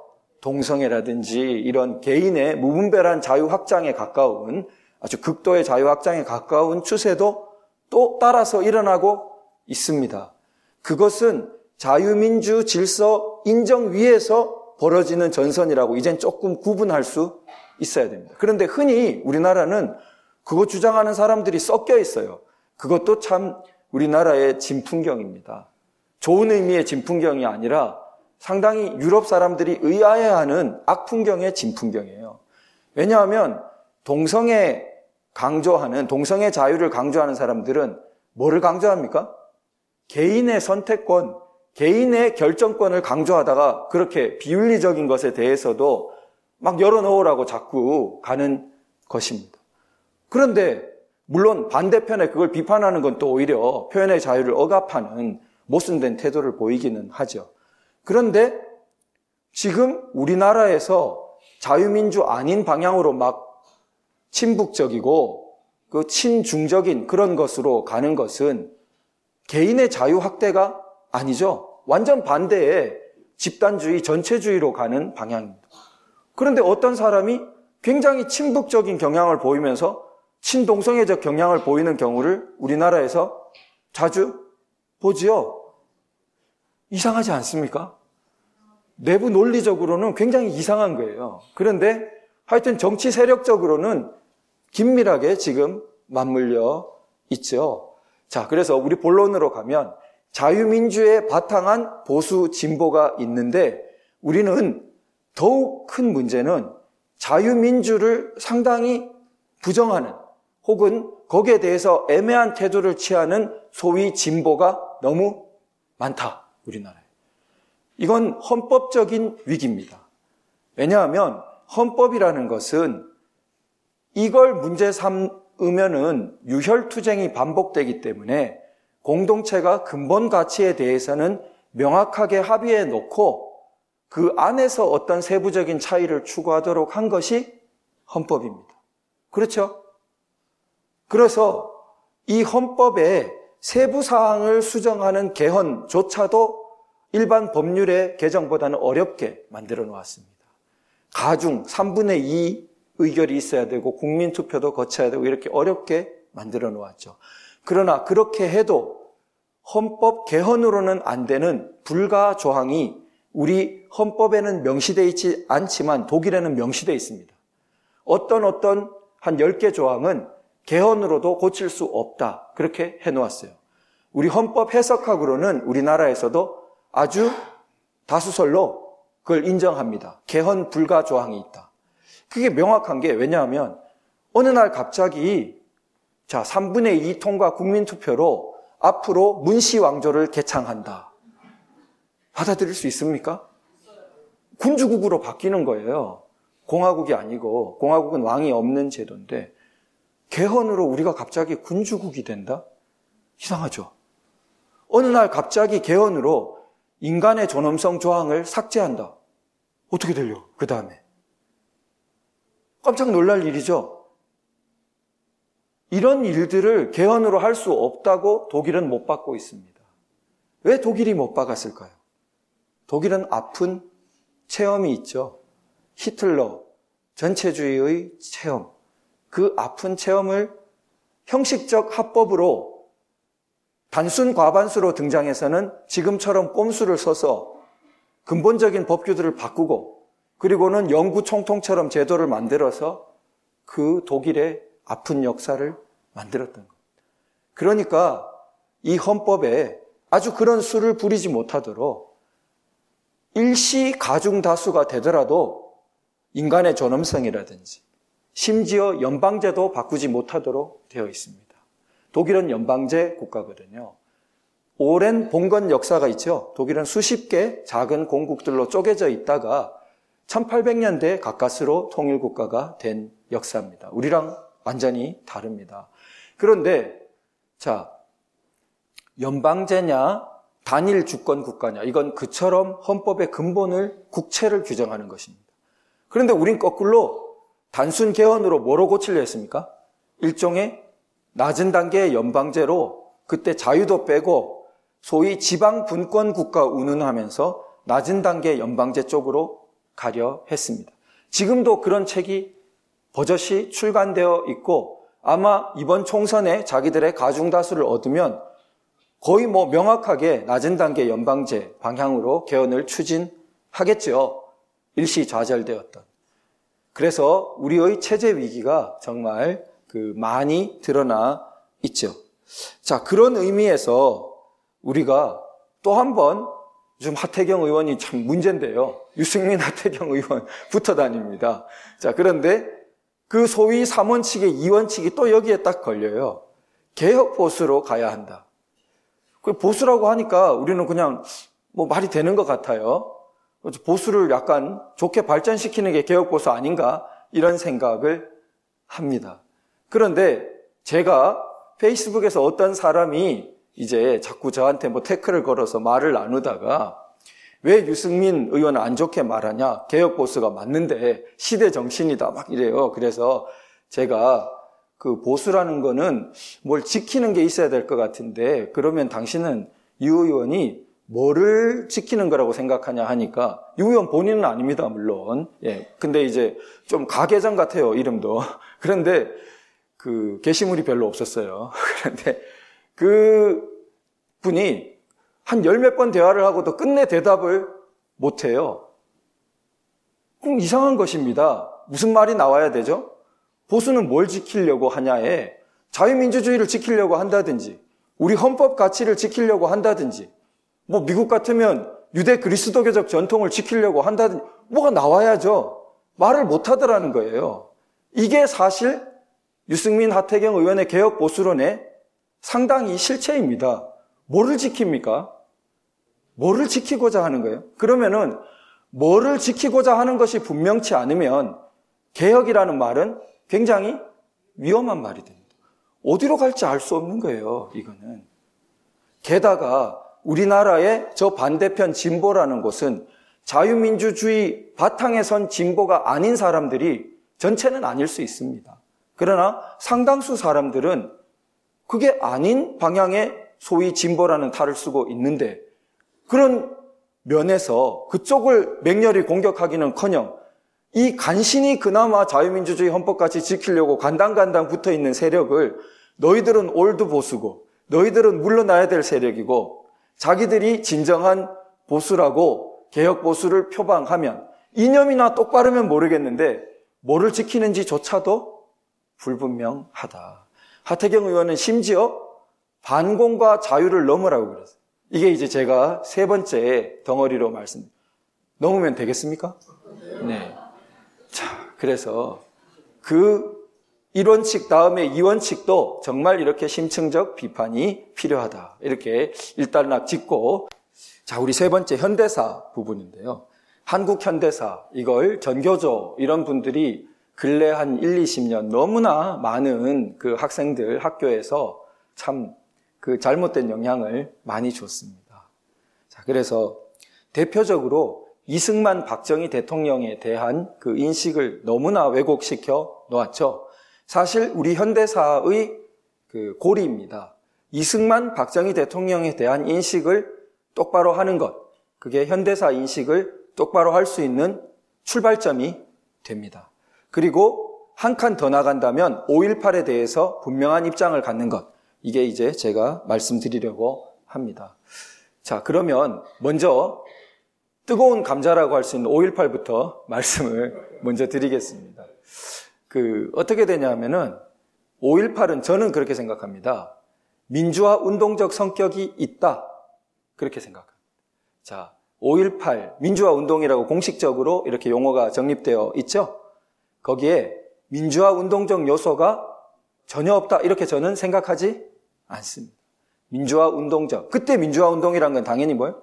동성애라든지 이런 개인의 무분별한 자유 확장에 가까운 아주 극도의 자유 확장에 가까운 추세도 또 따라서 일어나고 있습니다. 그것은 자유민주 질서 인정 위에서 벌어지는 전선이라고 이젠 조금 구분할 수 있어야 됩니다. 그런데 흔히 우리나라는 그거 주장하는 사람들이 섞여 있어요. 그것도 참 우리나라의 진풍경입니다. 좋은 의미의 진풍경이 아니라 상당히 유럽 사람들이 의아해하는 악풍경의 진풍경이에요. 왜냐하면 동성애 강조하는, 동성애 자유를 강조하는 사람들은 뭐를 강조합니까? 개인의 선택권, 개인의 결정권을 강조하다가 그렇게 비윤리적인 것에 대해서도 막 열어놓으라고 자꾸 가는 것입니다. 그런데 물론 반대편에 그걸 비판하는 건 또 오히려 표현의 자유를 억압하는 모순된 태도를 보이기는 하죠. 그런데 지금 우리나라에서 자유민주 아닌 방향으로 막 친북적이고 그 친중적인 그런 것으로 가는 것은 개인의 자유 확대가 아니죠. 완전 반대의 집단주의, 전체주의로 가는 방향입니다. 그런데 어떤 사람이 굉장히 친북적인 경향을 보이면서 친동성애적 경향을 보이는 경우를 우리나라에서 자주 보지요. 이상하지 않습니까? 내부 논리적으로는 굉장히 이상한 거예요. 그런데 하여튼 정치 세력적으로는 긴밀하게 지금 맞물려 있죠. 자, 그래서 우리 본론으로 가면 자유민주에 바탕한 보수 진보가 있는데 우리는 더욱 큰 문제는 자유민주를 상당히 부정하는 혹은 거기에 대해서 애매한 태도를 취하는 소위 진보가 너무 많다, 우리나라에. 이건 헌법적인 위기입니다. 왜냐하면 헌법이라는 것은 이걸 문제 삼으면은 유혈투쟁이 반복되기 때문에 공동체가 근본 가치에 대해서는 명확하게 합의해 놓고 그 안에서 어떤 세부적인 차이를 추구하도록 한 것이 헌법입니다. 그렇죠? 그래서 이 헌법의 세부 사항을 수정하는 개헌조차도 일반 법률의 개정보다는 어렵게 만들어 놓았습니다. 가중 삼분의 이 의결이 있어야 되고 국민투표도 거쳐야 되고 이렇게 어렵게 만들어 놓았죠. 그러나 그렇게 해도 헌법 개헌으로는 안 되는 불가 조항이 우리 헌법에는 명시되어 있지 않지만 독일에는 명시되어 있습니다. 어떤 어떤 한 열 개 조항은 개헌으로도 고칠 수 없다. 그렇게 해놓았어요. 우리 헌법 해석학으로는 우리나라에서도 아주 다수설로 그걸 인정합니다. 개헌 불가 조항이 있다. 그게 명확한 게 왜냐하면 어느 날 갑자기 자 삼분의 이 통과 국민투표로 앞으로 문시왕조를 개창한다. 받아들일 수 있습니까? 군주국으로 바뀌는 거예요. 공화국이 아니고 공화국은 왕이 없는 제도인데 개헌으로 우리가 갑자기 군주국이 된다? 이상하죠. 어느 날 갑자기 개헌으로 인간의 존엄성 조항을 삭제한다. 어떻게 들려? 그 다음에 깜짝 놀랄 일이죠. 이런 일들을 개헌으로 할 수 없다고 독일은 못 받고 있습니다. 왜 독일이 못 박았을까요? 독일은 아픈 체험이 있죠. 히틀러, 전체주의의 체험. 그 아픈 체험을 형식적 합법으로 단순 과반수로 등장해서는 지금처럼 꼼수를 써서 근본적인 법규들을 바꾸고 그리고는 영구 총통처럼 제도를 만들어서 그 독일의 아픈 역사를 만들었던 겁니다. 그러니까 이 헌법에 아주 그런 수를 부리지 못하도록 일시 가중다수가 되더라도 인간의 존엄성이라든지 심지어 연방제도 바꾸지 못하도록 되어 있습니다. 독일은 연방제 국가거든요. 오랜 봉건 역사가 있죠. 독일은 수십 개 작은 공국들로 쪼개져 있다가 천팔백 년대 가까스로 통일국가가 된 역사입니다. 우리랑 완전히 다릅니다. 그런데 자 연방제냐 단일 주권 국가냐 이건 그처럼 헌법의 근본을 국채를 규정하는 것입니다. 그런데 우린 거꾸로 단순 개헌으로 뭐로 고치려 했습니까? 일종의 낮은 단계의 연방제로 그때 자유도 빼고 소위 지방 분권 국가 운운하면서 낮은 단계의 연방제 쪽으로 가려 했습니다. 지금도 그런 책이 버젓이 출간되어 있고 아마 이번 총선에 자기들의 가중다수를 얻으면 거의 뭐 명확하게 낮은 단계 연방제 방향으로 개헌을 추진하겠죠. 일시 좌절되었던. 그래서 우리의 체제 위기가 정말 그 많이 드러나 있죠. 자, 그런 의미에서 우리가 또 한 번 요즘 하태경 의원이 참 문제인데요. 유승민 하태경 의원 붙어 다닙니다. 자, 그런데 그 소위 삼 원칙의 이 원칙이 또 여기에 딱 걸려요. 개혁 보수로 가야 한다. 그 보수라고 하니까 우리는 그냥 뭐 말이 되는 것 같아요. 보수를 약간 좋게 발전시키는 게 개혁 보수 아닌가 이런 생각을 합니다. 그런데 제가 페이스북에서 어떤 사람이 이제 자꾸 저한테 뭐 태클을 걸어서 말을 나누다가 왜 유승민 의원을 안 좋게 말하냐? 개혁 보수가 맞는데 시대 정신이다 막 이래요. 그래서 제가 그 보수라는 거는 뭘 지키는 게 있어야 될 것 같은데 그러면 당신은 유 의원이 뭐를 지키는 거라고 생각하냐 하니까 유 의원 본인은 아닙니다, 물론. 예. 근데 이제 좀 가계장 같아요, 이름도. 그런데 그 게시물이 별로 없었어요. 그런데 그 분이 한 열 몇 번 대화를 하고도 끝내 대답을 못 해요. 그럼 이상한 것입니다. 무슨 말이 나와야 되죠? 보수는 뭘 지키려고 하냐에 자유민주주의를 지키려고 한다든지 우리 헌법 가치를 지키려고 한다든지 뭐 미국 같으면 유대 그리스도교적 전통을 지키려고 한다든지 뭐가 나와야죠. 말을 못 하더라는 거예요. 이게 사실 유승민 하태경 의원의 개혁 보수론의 상당히 실체입니다. 뭐를 지킵니까? 뭐를 지키고자 하는 거예요? 그러면은 뭐를 지키고자 하는 것이 분명치 않으면 개혁이라는 말은 굉장히 위험한 말이 됩니다. 어디로 갈지 알 수 없는 거예요, 이거는. 게다가 우리나라의 저 반대편 진보라는 곳은 자유민주주의 바탕에 선 진보가 아닌 사람들이 전체는 아닐 수 있습니다. 그러나 상당수 사람들은 그게 아닌 방향의 소위 진보라는 탈을 쓰고 있는데, 그런 면에서 그쪽을 맹렬히 공격하기는커녕 이 간신히 그나마 자유민주주의 헌법까지 지키려고 간당간당 붙어있는 세력을 너희들은 올드 보수고 너희들은 물러나야 될 세력이고 자기들이 진정한 보수라고 개혁 보수를 표방하면 이념이나 똑바르면 모르겠는데 뭐를 지키는지조차도 불분명하다. 하태경 의원은 심지어 반공과 자유를 넘으라고 그랬어요. 이게 이제 제가 세 번째 덩어리로 말씀. 넘으면 되겠습니까? 네. 자, 그래서 그 일 원칙 다음에 이 원칙도 정말 이렇게 심층적 비판이 필요하다. 이렇게 일단락 짚고, 자, 우리 세 번째 현대사 부분인데요. 한국 현대사, 이걸 전교조 이런 분들이 근래 한 일, 이십 년 너무나 많은 그 학생들 학교에서 참 그 잘못된 영향을 많이 줬습니다. 자, 그래서 대표적으로 이승만 박정희 대통령에 대한 그 인식을 너무나 왜곡시켜 놓았죠. 사실 우리 현대사의 그 고리입니다. 이승만 박정희 대통령에 대한 인식을 똑바로 하는 것, 그게 현대사 인식을 똑바로 할 수 있는 출발점이 됩니다. 그리고 한 칸 더 나간다면 오일팔에 대해서 분명한 입장을 갖는 것, 이게 이제 제가 말씀드리려고 합니다. 자, 그러면 먼저 뜨거운 감자라고 할 수 있는 오일팔부터 말씀을 먼저 드리겠습니다. 그 어떻게 되냐면은 오일팔은 저는 그렇게 생각합니다. 민주화 운동적 성격이 있다, 그렇게 생각합니다. 자, 오일팔 민주화 운동이라고 공식적으로 이렇게 용어가 정립되어 있죠. 거기에 민주화 운동적 요소가 전혀 없다, 이렇게 저는 생각하지 않습니다. 민주화 운동적, 그때 민주화 운동이란 건 당연히 뭐예요?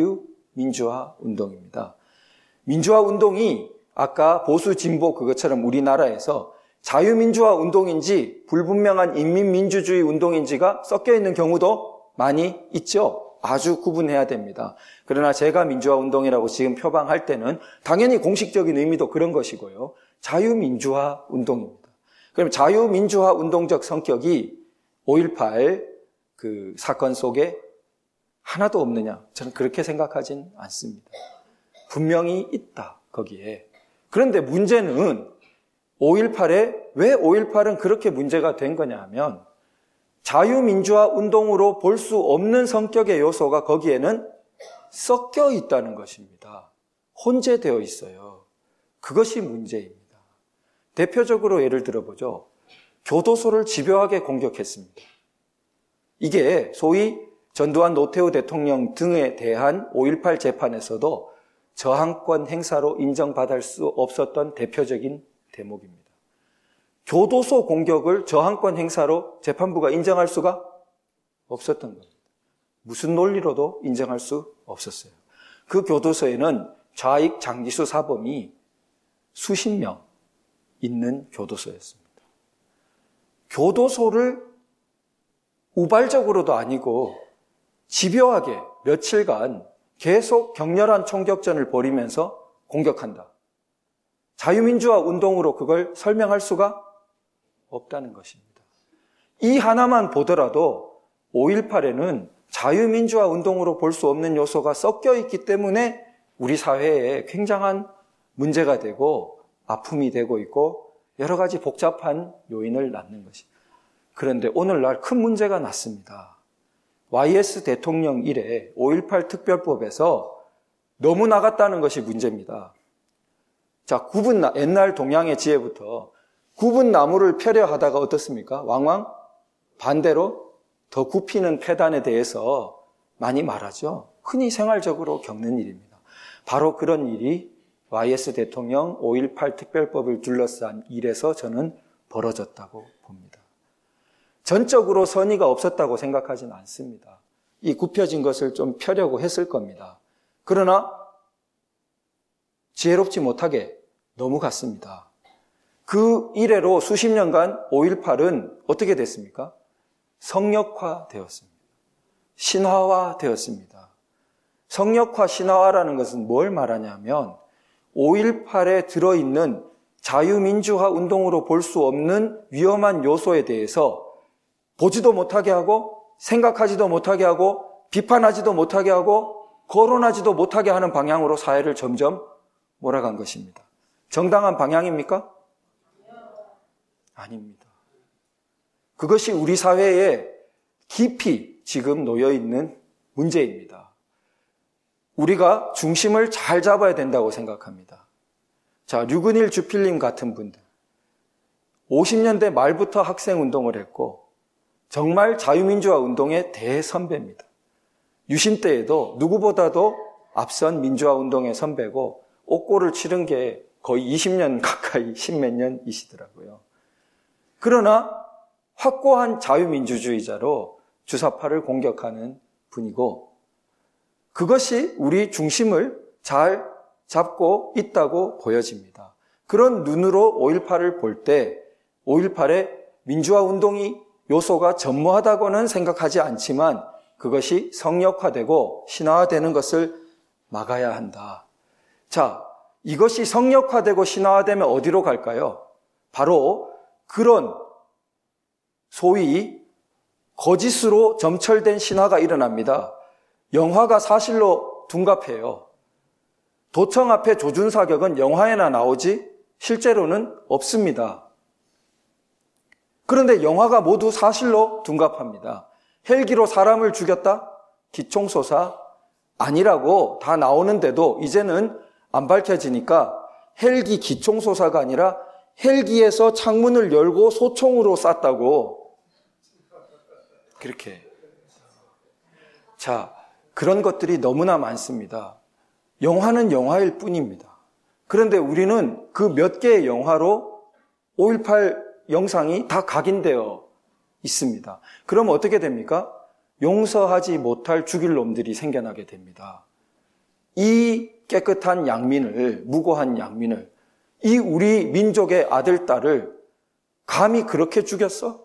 자유민주화 운동입니다. 민주화 운동이 아까 보수 진보 그것처럼 우리나라에서 자유민주화 운동인지 불분명한 인민민주주의 운동인지가 섞여 있는 경우도 많이 있죠. 아주 구분해야 됩니다. 그러나 제가 민주화 운동이라고 지금 표방할 때는 당연히 공식적인 의미도 그런 것이고요. 자유민주화 운동입니다. 그럼 자유민주화 운동적 성격이 오일팔 그 사건 속에 하나도 없느냐? 저는 그렇게 생각하진 않습니다. 분명히 있다, 거기에. 그런데 문제는 오일팔에 왜 오일팔은 그렇게 문제가 된 거냐 하면 자유민주화 운동으로 볼 수 없는 성격의 요소가 거기에는 섞여 있다는 것입니다. 혼재되어 있어요. 그것이 문제입니다. 대표적으로 예를 들어보죠. 교도소를 집요하게 공격했습니다. 이게 소위 전두환 노태우 대통령 등에 대한 오일팔 재판에서도 저항권 행사로 인정받을 수 없었던 대표적인 대목입니다. 교도소 공격을 저항권 행사로 재판부가 인정할 수가 없었던 겁니다. 무슨 논리로도 인정할 수 없었어요. 그 교도소에는 좌익 장기수 사범이 수십 명 있는 교도소였습니다. 교도소를 우발적으로도 아니고 집요하게 며칠간 계속 격렬한 총격전을 벌이면서 공격한다. 자유민주화 운동으로 그걸 설명할 수가 없다는 것입니다. 이 하나만 보더라도 오일팔에는 자유민주화 운동으로 볼 수 없는 요소가 섞여 있기 때문에 우리 사회에 굉장한 문제가 되고 아픔이 되고 있고 여러 가지 복잡한 요인을 낳는 것입니다. 그런데 오늘날 큰 문제가 났습니다. 와이에스 대통령 이래 오일팔 특별법에서 너무 나갔다는 것이 문제입니다. 자, 굽은 나, 옛날 동양의 지혜부터 굽은 나무를 펴려 하다가 어떻습니까? 왕왕 반대로 더 굽히는 폐단에 대해서 많이 말하죠. 흔히 생활적으로 겪는 일입니다. 바로 그런 일이 와이에스 대통령 오일팔 특별법을 둘러싼 일에서 저는 벌어졌다고 봅니다. 전적으로 선의가 없었다고 생각하지는 않습니다. 이 굽혀진 것을 좀 펴려고 했을 겁니다. 그러나 지혜롭지 못하게 넘어갔습니다. 그 이래로 수십 년간 오일팔은 어떻게 됐습니까? 성역화되었습니다. 신화화되었습니다. 성역화, 신화화라는 것은 뭘 말하냐면 오일팔에 들어있는 자유민주화 운동으로 볼 수 없는 위험한 요소에 대해서 보지도 못하게 하고 생각하지도 못하게 하고 비판하지도 못하게 하고 거론하지도 못하게 하는 방향으로 사회를 점점 몰아간 것입니다. 정당한 방향입니까? 아닙니다. 그것이 우리 사회에 깊이 지금 놓여있는 문제입니다. 우리가 중심을 잘 잡아야 된다고 생각합니다. 자, 류근일 주필님 같은 분들. 오십 년대 말부터 학생운동을 했고 정말 자유민주화 운동의 대선배입니다. 유신 때에도 누구보다도 앞선 민주화 운동의 선배고 옥고를 치른 게 거의 이십 년 가까이 십몇 년이시더라고요. 그러나 확고한 자유민주주의자로 주사파를 공격하는 분이고 그것이 우리 중심을 잘 잡고 있다고 보여집니다. 그런 눈으로 오일팔을 볼 때 오일팔의 민주화 운동이 요소가 전무하다고는 생각하지 않지만 그것이 성역화되고 신화화되는 것을 막아야 한다. 자, 이것이 성역화되고 신화화되면 어디로 갈까요? 바로 그런 소위 거짓으로 점철된 신화가 일어납니다. 영화가 사실로 둔갑해요. 도청 앞에 조준사격은 영화에나 나오지 실제로는 없습니다. 그런데 영화가 모두 사실로 둔갑합니다. 헬기로 사람을 죽였다? 기총소사 아니라고 다 나오는데도 이제는 안 밝혀지니까 헬기 기총소사가 아니라 헬기에서 창문을 열고 소총으로 쐈다고 그렇게. 자, 그런 것들이 너무나 많습니다. 영화는 영화일 뿐입니다. 그런데 우리는 그 몇 개의 영화로 오일팔 영상이 다 각인되어 있습니다. 그럼 어떻게 됩니까? 용서하지 못할 죽일 놈들이 생겨나게 됩니다. 이 깨끗한 양민을, 무고한 양민을, 이 우리 민족의 아들, 딸을 감히 그렇게 죽였어?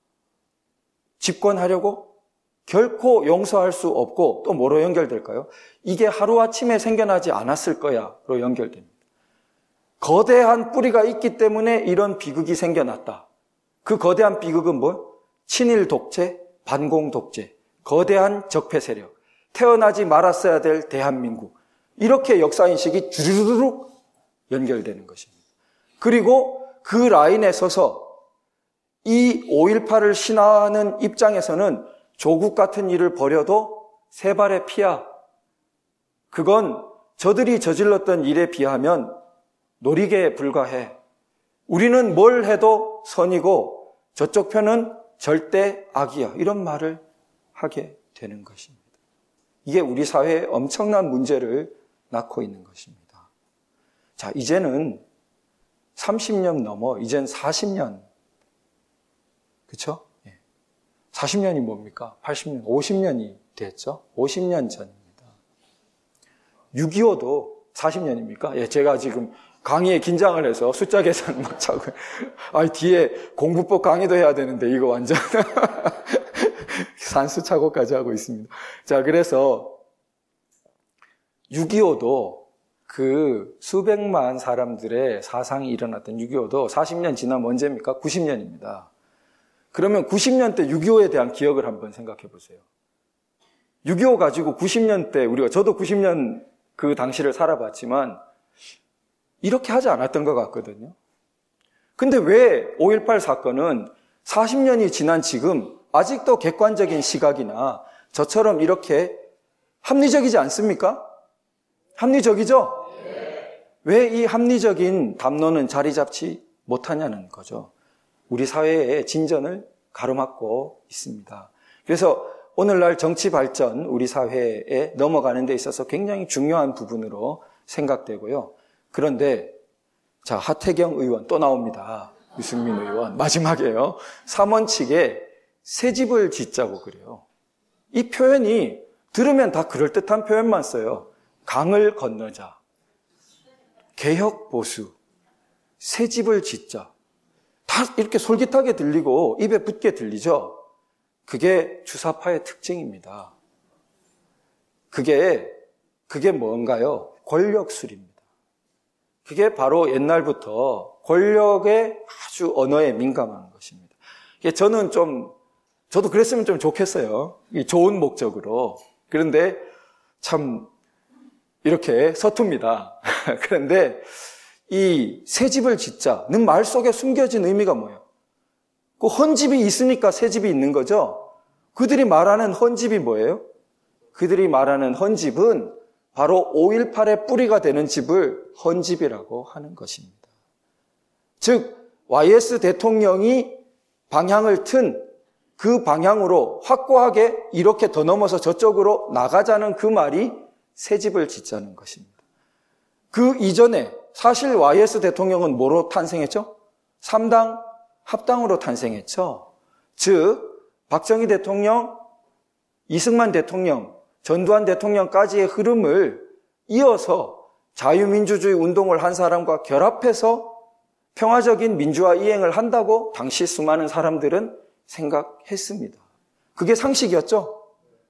집권하려고? 결코 용서할 수 없고 또 뭐로 연결될까요? 이게 하루아침에 생겨나지 않았을 거야로 연결됩니다. 거대한 뿌리가 있기 때문에 이런 비극이 생겨났다. 그 거대한 비극은 뭐? 친일 독재, 반공 독재, 거대한 적폐 세력, 태어나지 말았어야 될 대한민국. 이렇게 역사인식이 주르륵 연결되는 것입니다. 그리고 그 라인에 서서 이 오일팔을 신화하는 입장에서는 조국 같은 일을 벌여도 세 발의 피야. 그건 저들이 저질렀던 일에 비하면 놀이개에 불과해. 우리는 뭘 해도 선이고 저쪽 편은 절대 악이야. 이런 말을 하게 되는 것입니다. 이게 우리 사회에 엄청난 문제를 낳고 있는 것입니다. 자, 이제는 삼십 년 넘어 이젠 사십 년. 그렇죠? 사십 년이 뭡니까? 팔십 년, 오십 년이 됐죠? 오십 년 전입니다. 육이오도 사십 년입니까? 예, 제가 지금 강의에 긴장을 해서 숫자 계산 막 차고, 아, 뒤에 공부법 강의도 해야 되는데 이거 완전 산수 착오까지 하고 있습니다. 자, 그래서 육이오도 그 수백만 사람들의 사상이 일어났던 육이오도 사십 년 지나면 언제입니까? 구십 년입니다. 그러면 구십 년 때 육이오에 대한 기억을 한번 생각해 보세요. 육이오 가지고 구십 년 때 우리가, 저도 구십 년 그 당시를 살아봤지만 이렇게 하지 않았던 것 같거든요. 근데 왜 오일팔 사건은 사십 년이 지난 지금 아직도 객관적인 시각이나 저처럼 이렇게 합리적이지 않습니까? 합리적이죠? 왜 이 합리적인 담론은 자리 잡지 못하냐는 거죠. 우리 사회의 진전을 가로막고 있습니다. 그래서 오늘날 정치 발전, 우리 사회에 넘어가는 데 있어서 굉장히 중요한 부분으로 생각되고요. 그런데 자, 하태경 의원 또 나옵니다. 유승민 의원 마지막이에요. 삼원칙에 새 집을 짓자고 그래요. 이 표현이 들으면 다 그럴듯한 표현만 써요. 강을 건너자, 개혁 보수, 새 집을 짓자. 다 이렇게 솔깃하게 들리고 입에 붙게 들리죠. 그게 주사파의 특징입니다. 그게 그게 뭔가요? 권력술입니다. 그게 바로 옛날부터 권력의 아주 언어에 민감한 것입니다. 저는 좀, 저도 그랬으면 좀 좋겠어요. 좋은 목적으로. 그런데 참 이렇게 서툽니다. 그런데 이 새 집을 짓자는 말 속에 숨겨진 의미가 뭐예요? 그 헌집이 있으니까 새 집이 있는 거죠. 그들이 말하는 헌집이 뭐예요? 그들이 말하는 헌집은 바로 오일팔의 뿌리가 되는 집을 헌집이라고 하는 것입니다. 즉 와이에스 대통령이 방향을 튼 그 방향으로 확고하게 이렇게 더 넘어서 저쪽으로 나가자는 그 말이 새 집을 짓자는 것입니다. 그 이전에 사실 와이에스 대통령은 뭐로 탄생했죠? 삼당 합당으로 탄생했죠. 즉 박정희 대통령, 이승만 대통령, 전두환 대통령까지의 흐름을 이어서 자유민주주의 운동을 한 사람과 결합해서 평화적인 민주화 이행을 한다고 당시 수많은 사람들은 생각했습니다. 그게 상식이었죠.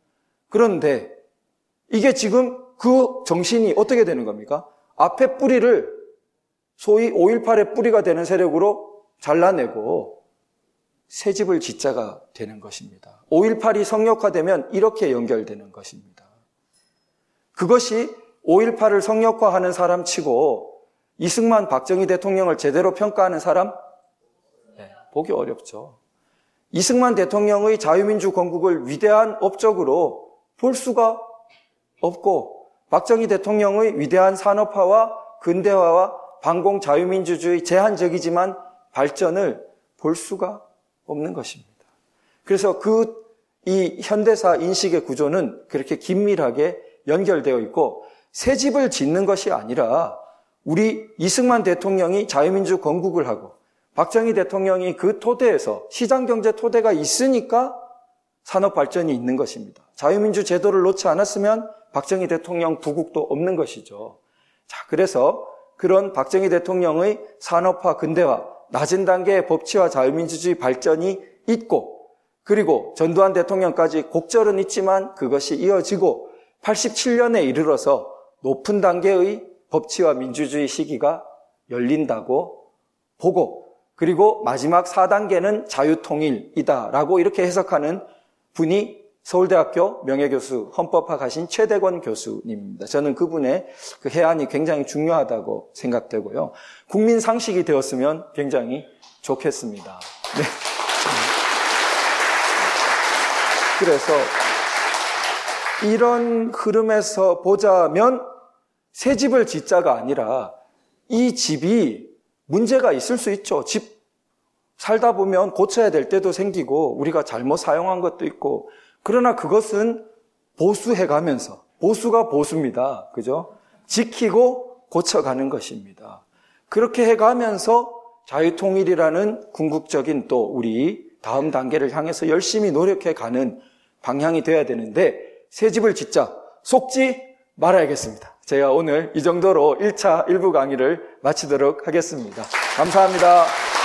그런데 이게 지금 그 정신이 어떻게 되는 겁니까? 앞에 뿌리를 소위 오일팔의 뿌리가 되는 세력으로 잘라내고 새 집을 짓자가 되는 것입니다. 오일팔이 성역화되면 이렇게 연결되는 것입니다. 그것이 오일팔을 성역화하는 사람 치고 이승만, 박정희 대통령을 제대로 평가하는 사람? 네, 보기 어렵죠. 이승만 대통령의 자유민주 건국을 위대한 업적으로 볼 수가 없고 박정희 대통령의 위대한 산업화와 근대화와 반공 자유민주주의 제한적이지만 발전을 볼 수가 없는 것입니다. 그래서 그 이 현대사 인식의 구조는 그렇게 긴밀하게 연결되어 있고 새 집을 짓는 것이 아니라 우리 이승만 대통령이 자유민주 건국을 하고 박정희 대통령이 그 토대에서 시장경제 토대가 있으니까 산업 발전이 있는 것입니다. 자유민주 제도를 놓지 않았으면 박정희 대통령 부국도 없는 것이죠. 자, 그래서 그런 박정희 대통령의 산업화 근대화, 낮은 단계의 법치와 자유민주주의 발전이 있고 그리고 전두환 대통령까지 곡절은 있지만 그것이 이어지고 팔십칠 년에 이르러서 높은 단계의 법치와 민주주의 시기가 열린다고 보고 그리고 마지막 사 단계는 자유통일이다라고 이렇게 해석하는 분이 서울대학교 명예교수 헌법학하신 최대권 교수님입니다. 저는 그분의 그 해안이 굉장히 중요하다고 생각되고요. 국민 상식이 되었으면 굉장히 좋겠습니다. 네. 그래서 이런 흐름에서 보자면 새 집을 짓자가 아니라 이 집이 문제가 있을 수 있죠. 집 살다 보면 고쳐야 될 때도 생기고 우리가 잘못 사용한 것도 있고 그러나 그것은 보수해가면서 보수가 보수입니다. 그죠? 지키고 고쳐가는 것입니다. 그렇게 해가면서 자유통일이라는 궁극적인 또 우리 다음 단계를 향해서 열심히 노력해가는 방향이 돼야 되는데 새 집을 짓자 속지 말아야겠습니다. 제가 오늘 이 정도로 일 차 일 부 강의를 마치도록 하겠습니다. 감사합니다.